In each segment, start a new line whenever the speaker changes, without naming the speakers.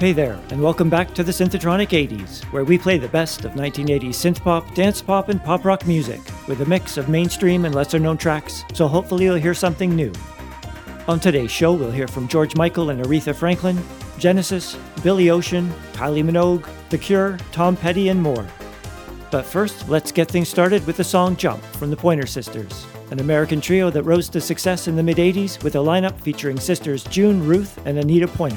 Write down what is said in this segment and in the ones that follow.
Hey there, and welcome back to the Synthetronic 80s, where we play the best of 1980s synthpop, dance pop, and pop rock music, with a mix of mainstream and lesser-known tracks, so hopefully you'll hear something new. On today's show, we'll hear from George Michael and Aretha Franklin, Genesis, Billy Ocean, Kylie Minogue, The Cure, Tom Petty, and more. But first, let's get things started with the song Jump from the Pointer Sisters, an American trio that rose to success in the mid-80s with a lineup featuring sisters June, Ruth, and Anita Pointer.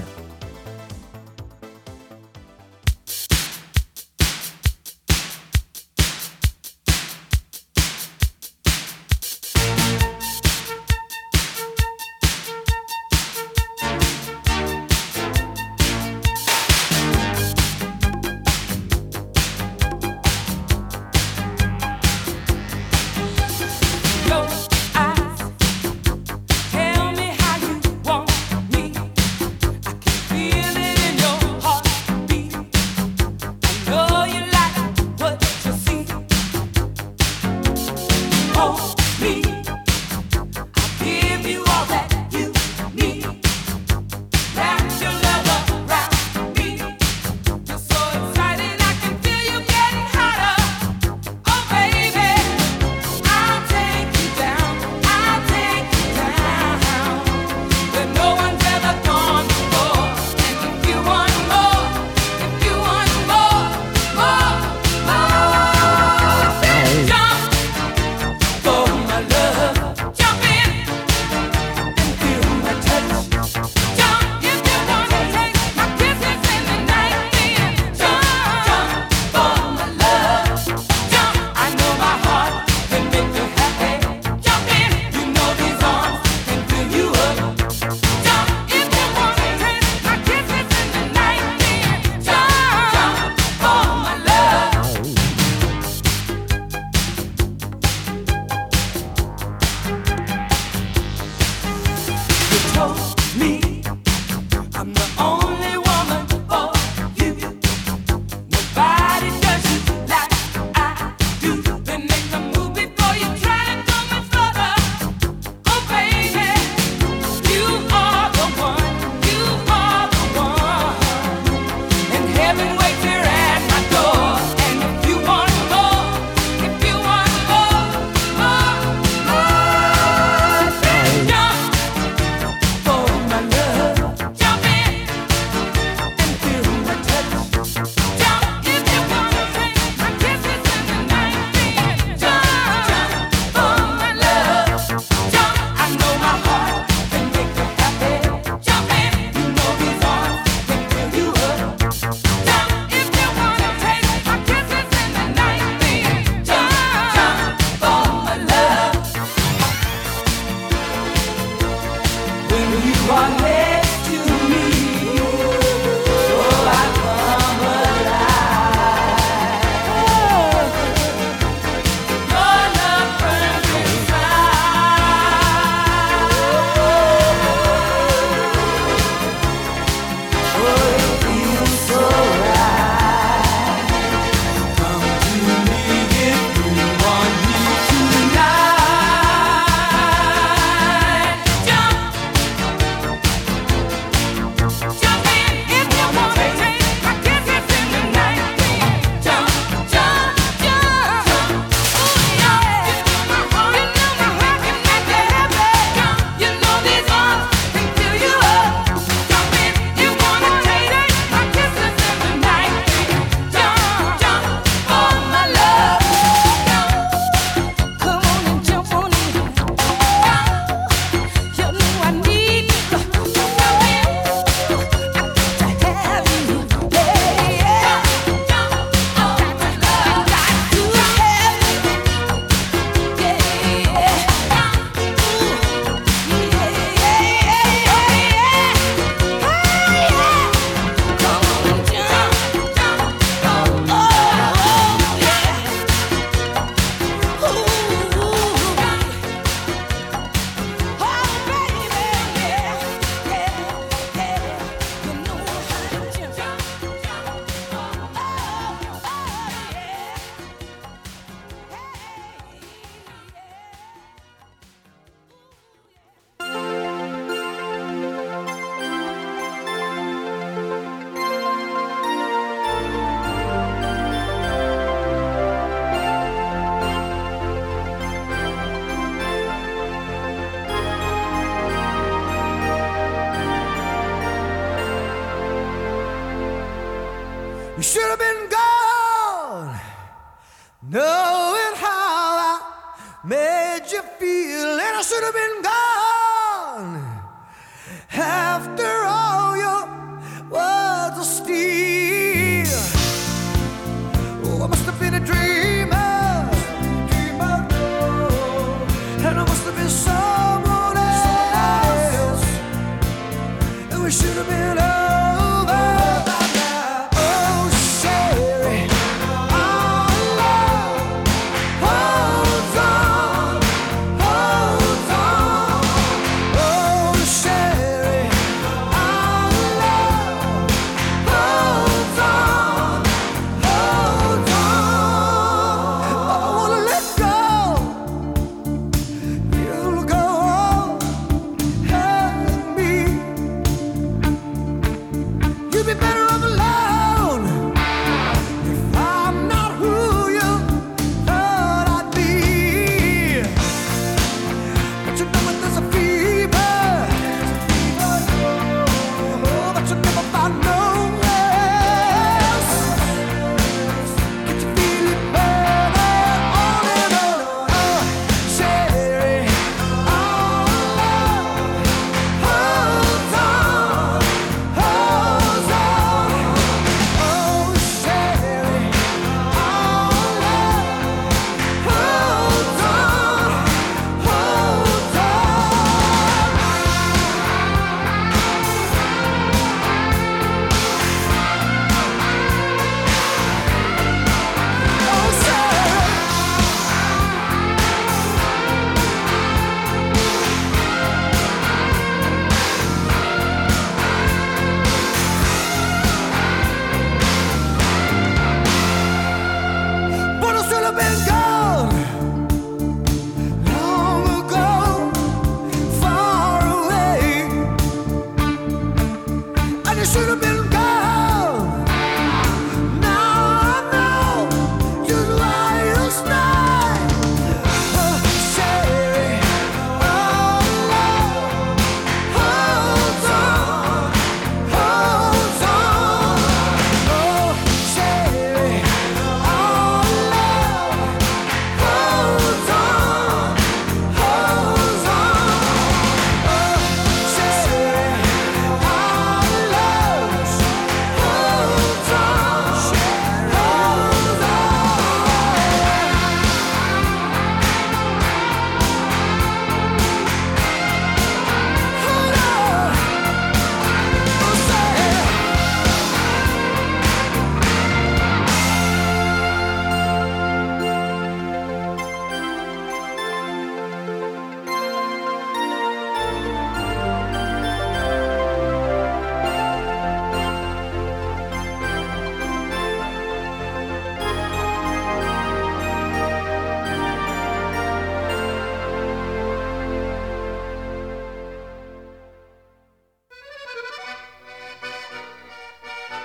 Tell me how you want me. I can't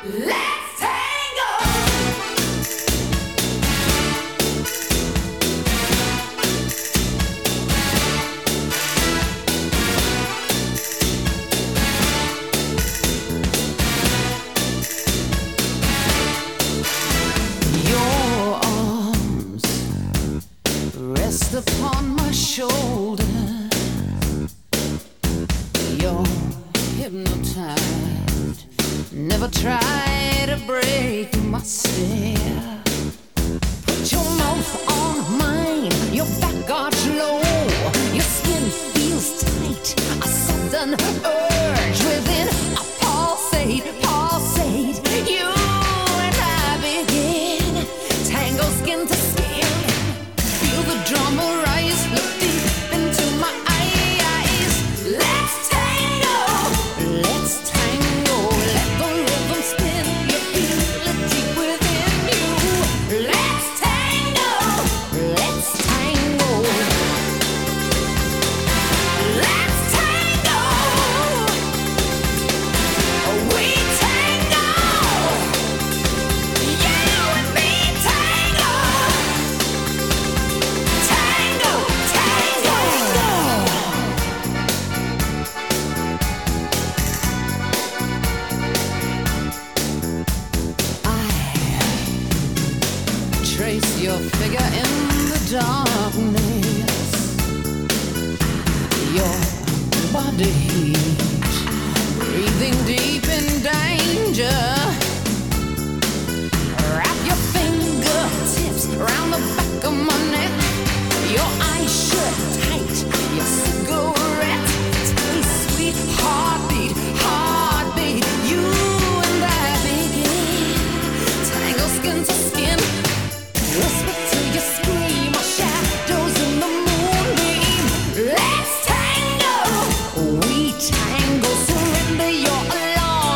Let's tango. Your arms rest upon my shoulder. You're hypnotized. Never try to break my stare. Put your mouth on mine, your back arch low. Your skin feels tight, a sudden urge within. A pulsate, pulsate. You and I begin. Tango skin to skin. Feel the drama rise, look deep into my eyes. Let's tango, let's tango. Let the rhythm spin, you feel it deep within you. Let's tango, let's tango. Let's tango. We tango. You and me tango. Tango, tango. Trace your figure in the darkness. Your body heat, breathing deep in danger. Wrap your fingertips around the back of my neck. Your eyes shut tight, your cigarette tastes sweet. Heartbeat, heartbeat. You and I begin. Tango skin to skin. Whisper till you scream, our shadows in the moonbeam. Let's tango, we tango. Surrender your alarm.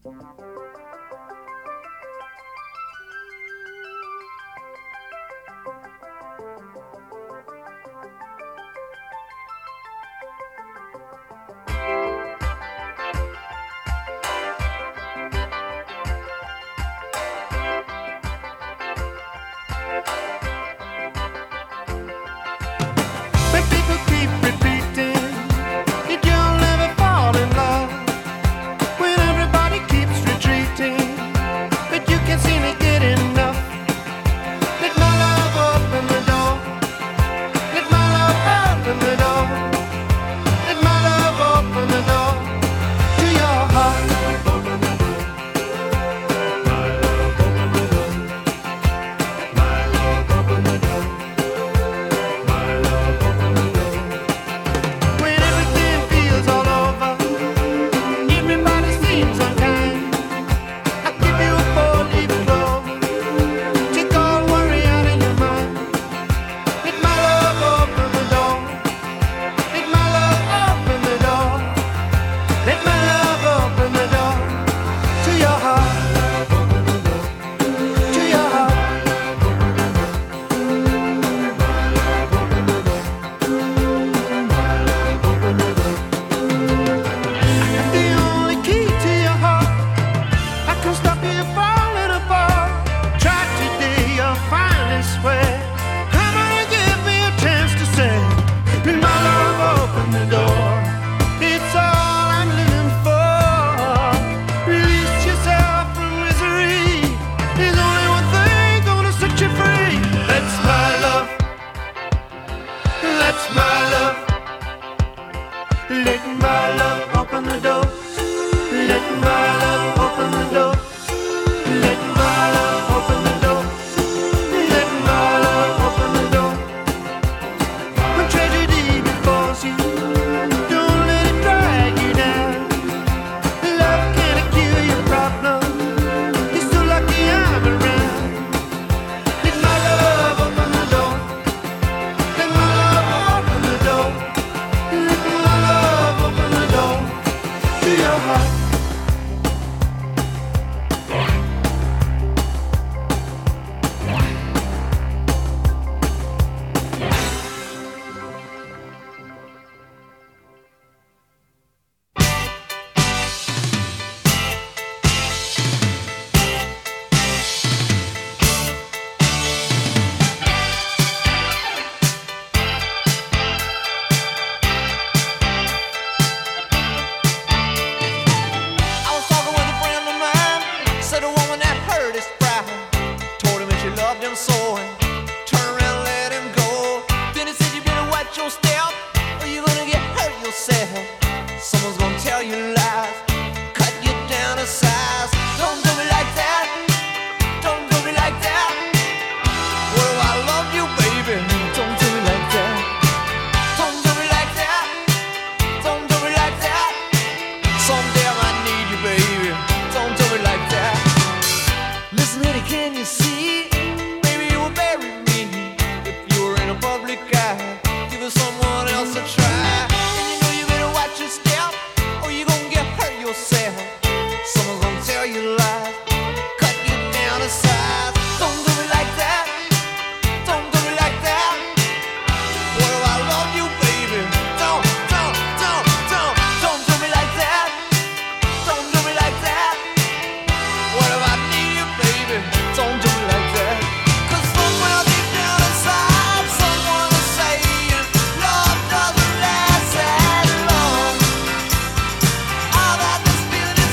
All that this feeling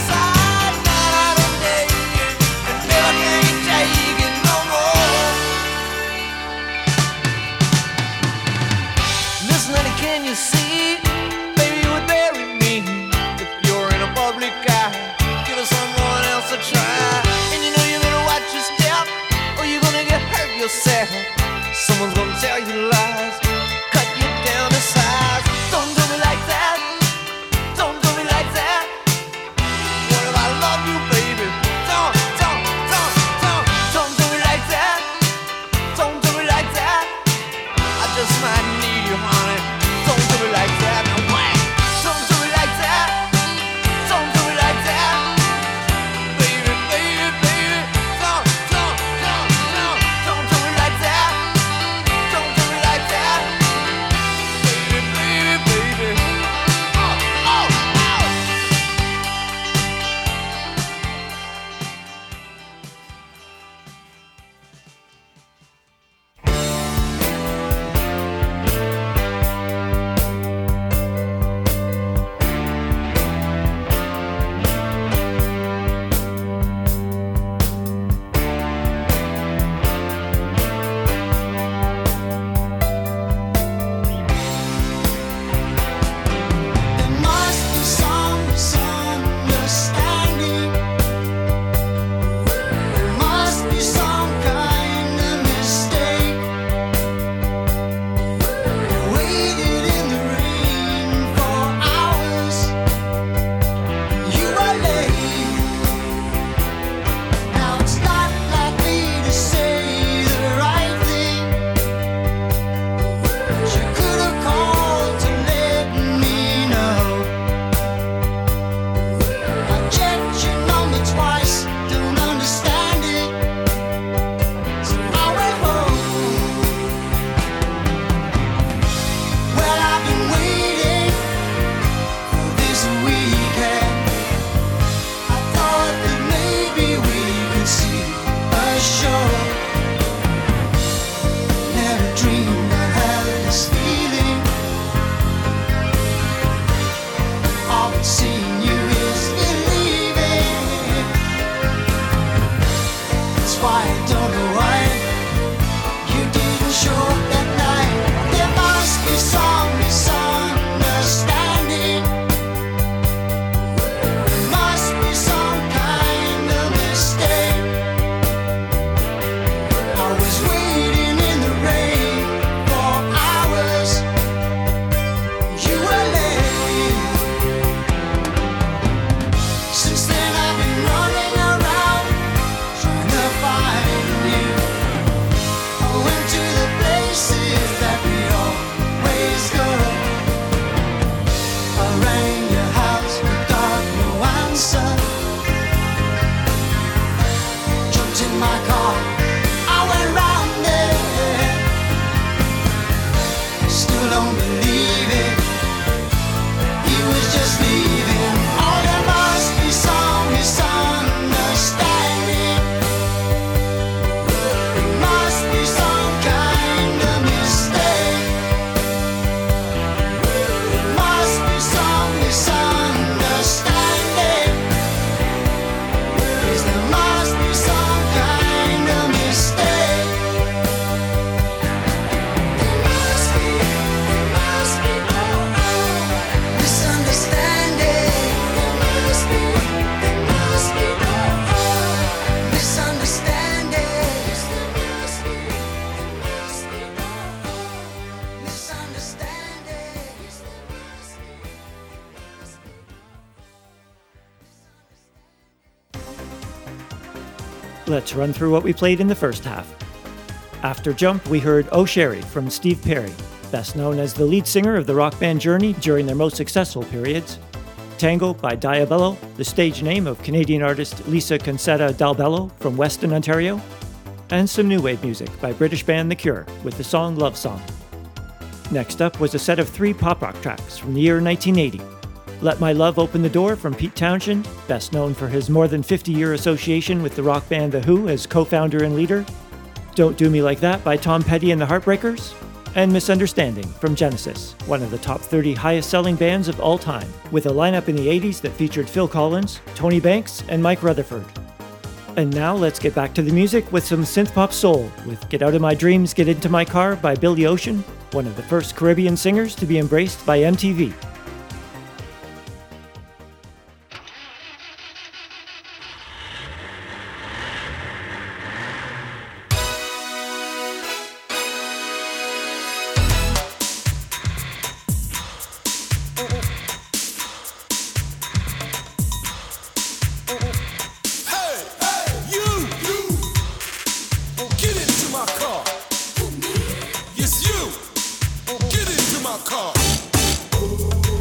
Let's run through what we played in the first half. After Jump, we heard Oh Sherry from Steve Perry, best known as the lead singer of the rock band Journey during their most successful periods. Tango by Diabello, the stage name of Canadian artist Lisa Concetta Dalbello from Weston, Ontario. And some new wave music by British band The Cure with the song Love Song. Next up was a set of 3 pop rock tracks from the year 1980. Let My Love Open the Door from Pete Townshend, best known for his more than 50-year association with the rock band The Who as co-founder and leader. Don't Do Me Like That by Tom Petty and the Heartbreakers. And Misunderstanding from Genesis, one of the top 30 highest-selling bands of all time, with a lineup in the 80s that featured Phil Collins, Tony Banks, and Mike Rutherford. And now let's get back to the music with some synth-pop soul, with Get Out of My Dreams, Get Into My Car by Billy Ocean, one of the first Caribbean singers to be embraced by MTV.
Get into my car.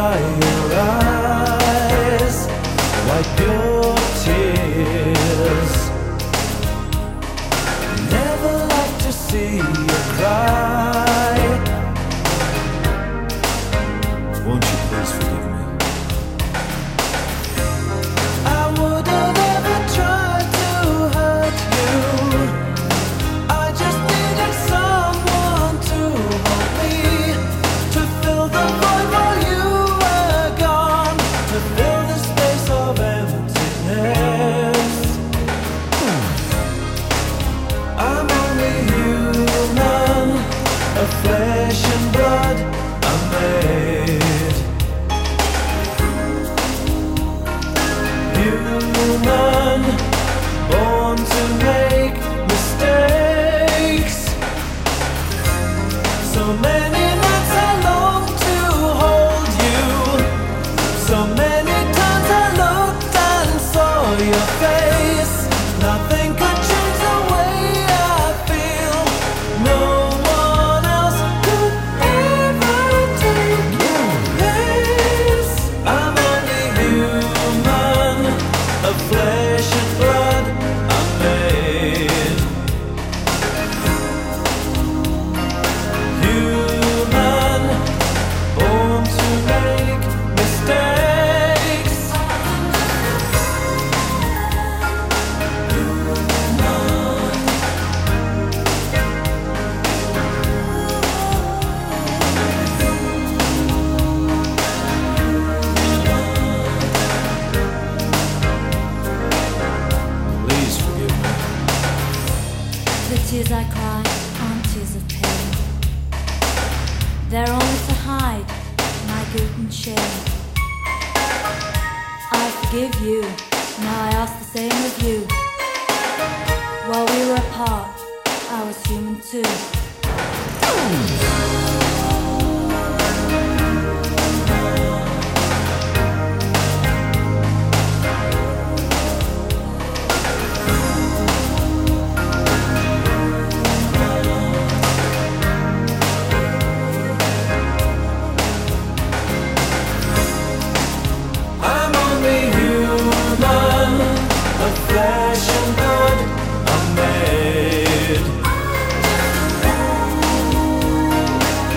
dry your eyes, wipe your tears. Never like to see you cry. Won't you please forgive me? I would have never tried to hurt you. I just needed someone to hold me, to fill the void while you were gone, to fill the space of emptiness. I'm only human, of flesh and blood I'm made. Human, born to make mistakes. So many nights I long to hold you. So many times I looked and saw your face. Nothing could change the way I feel. No one else could ever take your place. I'm only human, of flesh and blood I'm made. Human, born to make mistakes. Please forgive me.
The tears I cry aren't tears of pain. They're only to hide my guilt and shame. I forgive you, now I ask the same of you. While we were apart, I was human too.
I'm only human, of flesh and blood I'm made.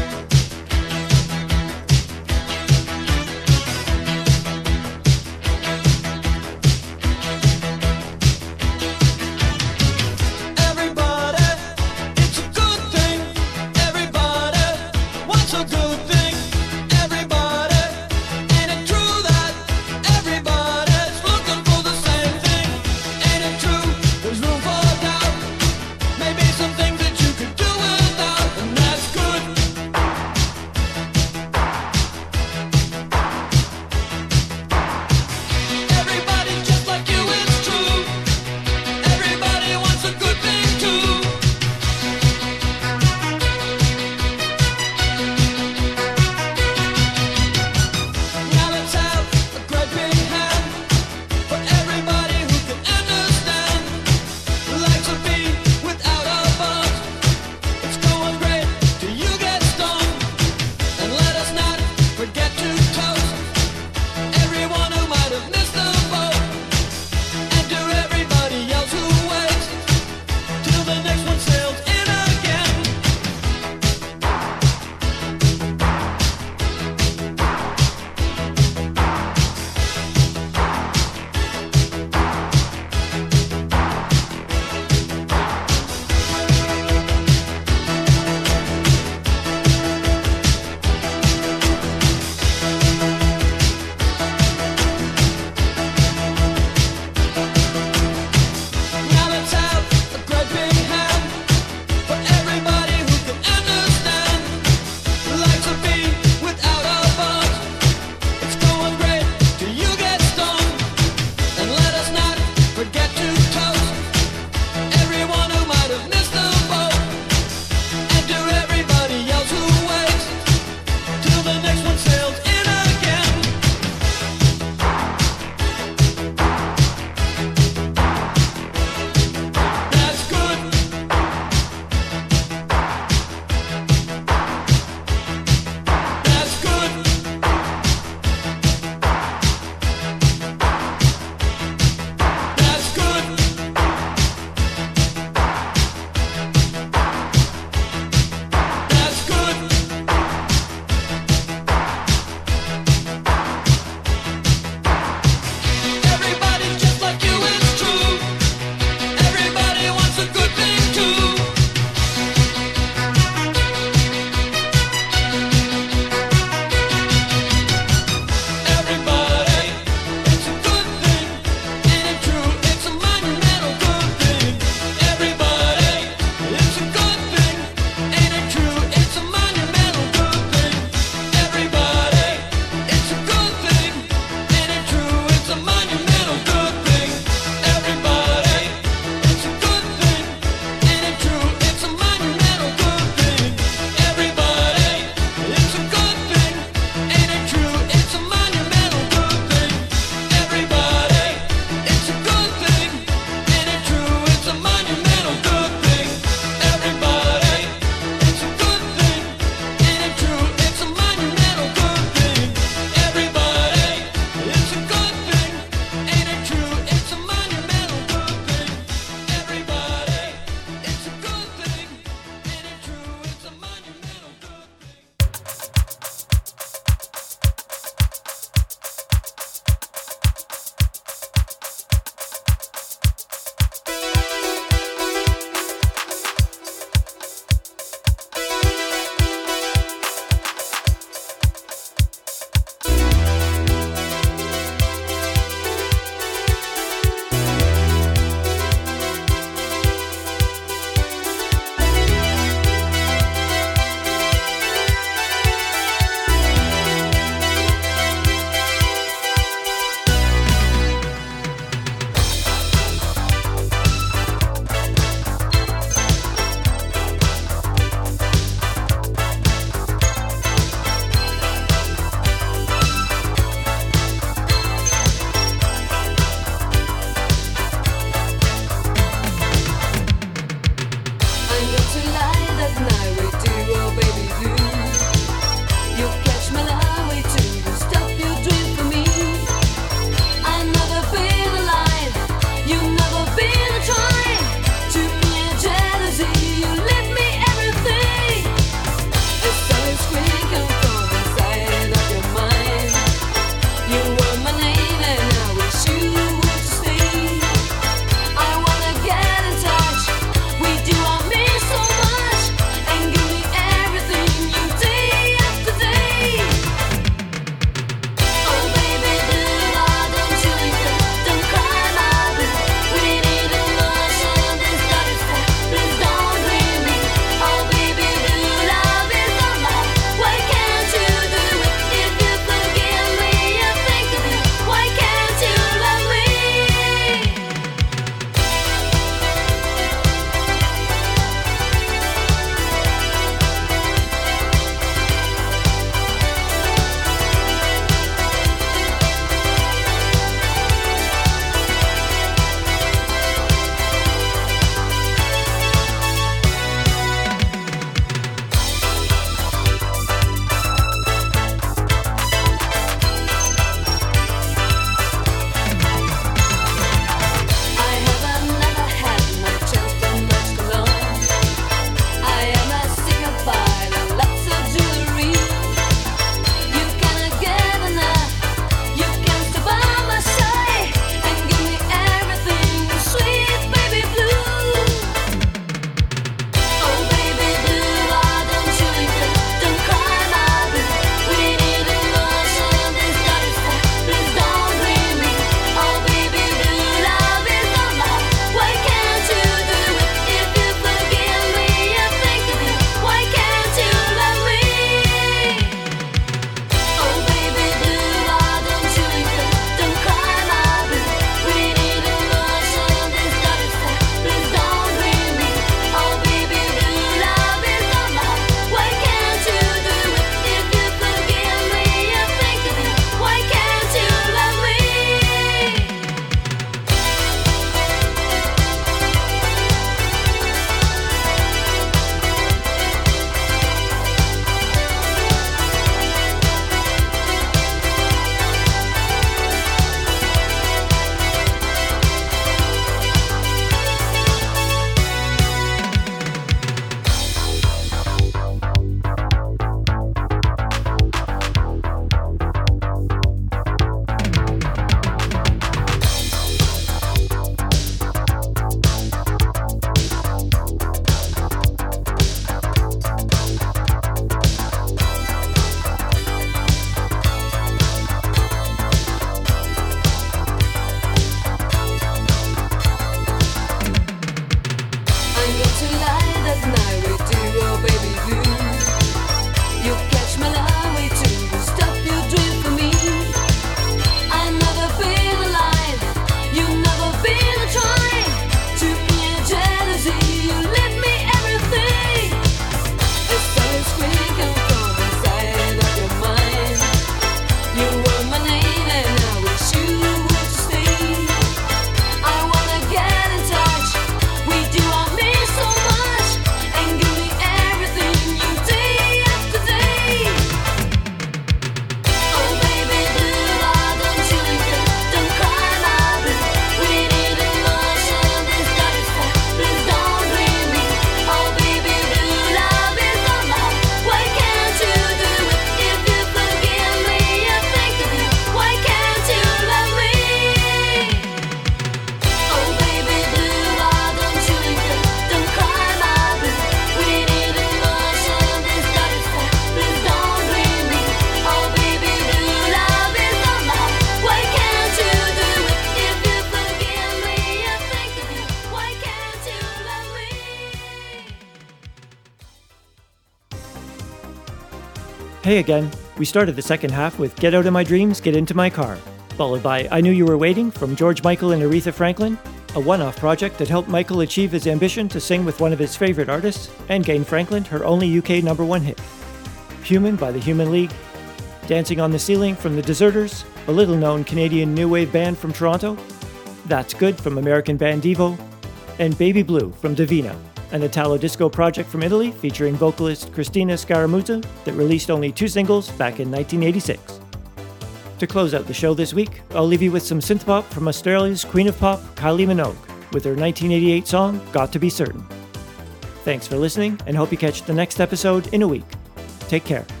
Hey again. We started the second half with Get Out of My Dreams, Get Into My Car, followed by I Knew You Were Waiting from George Michael and Aretha Franklin, a one-off project that helped Michael achieve his ambition to sing with one of his favorite artists and gain Franklin her only UK #1 hit. Human by the Human League, Dancing on the Ceiling from The Deserters, a little-known Canadian new wave band from Toronto, That's Good from American band Devo, and Baby Blue from Divina, an Italo-disco project from Italy featuring vocalist Cristina Scaramuzza that released only 2 singles back in 1986. To close out the show this week, I'll leave you with some synthpop from Australia's Queen of Pop, Kylie Minogue, with her 1988 song, Got to Be Certain. Thanks for listening, and hope you catch the next episode in a week. Take care.